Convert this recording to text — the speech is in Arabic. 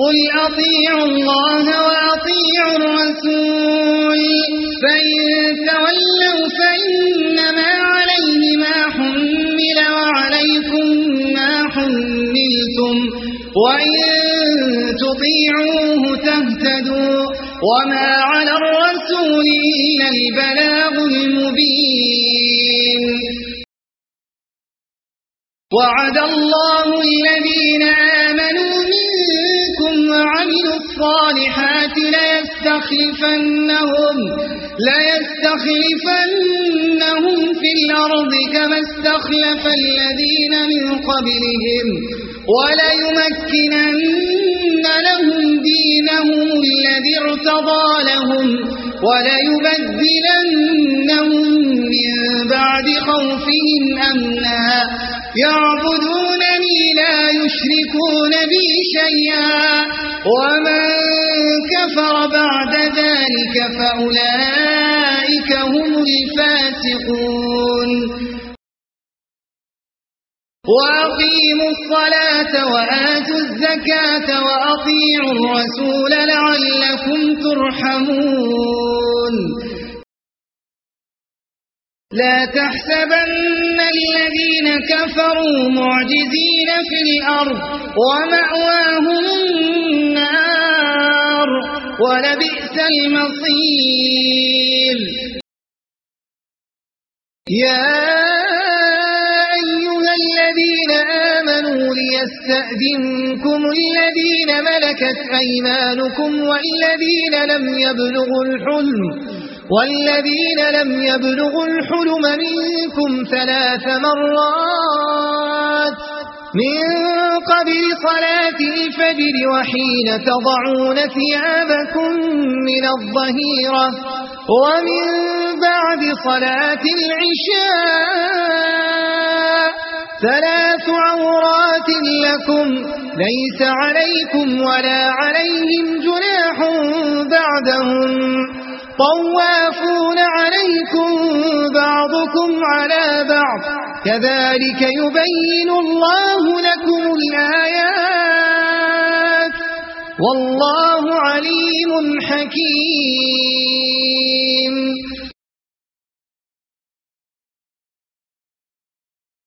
قل أطيعوا الله وأطيعوا الرسول فإن تولوا فإنما عليه ما حمل وعليكم ما حملتم وإن تطيعوه تهتدوا وما على الرسول إلا البلاغ المبين. وعد الله الذين آمنوا منكم وعملوا الصالحات ليستخلفنهم في الأرض كما استخلف الذين من قبلهم وليمكنن لهم دينهم الذي ارتضى لهم وليبدلنهم من بعد خوفهم أمنا يعبدونني لا يشركون بي شيئا ومن كفر بعد ذلك فأولئك هم الفاسقون. وأقيموا الصلاة وآتوا الزكاة وأطيعوا الرسول لعلكم ترحمون. لا تحسبن الذين كفروا معجزين في الأرض ومأواهم النار ولبئس المصير. يا أيها الذين آمنوا ليستأذنكم الذين ملكت أيمانكم والذين لم يبلغوا الحلم منكم 3 مرات من قبل صلاة الفجر وحين تضعون ثيابكم من الظهيرة ومن بعد صلاة العشاء 3 عورات لكم ليس عليكم ولا عليهم جناح بعدهم طوافون عليكم بعضكم على بعض كذلك يبين الله لكم الآيات والله عليم حكيم.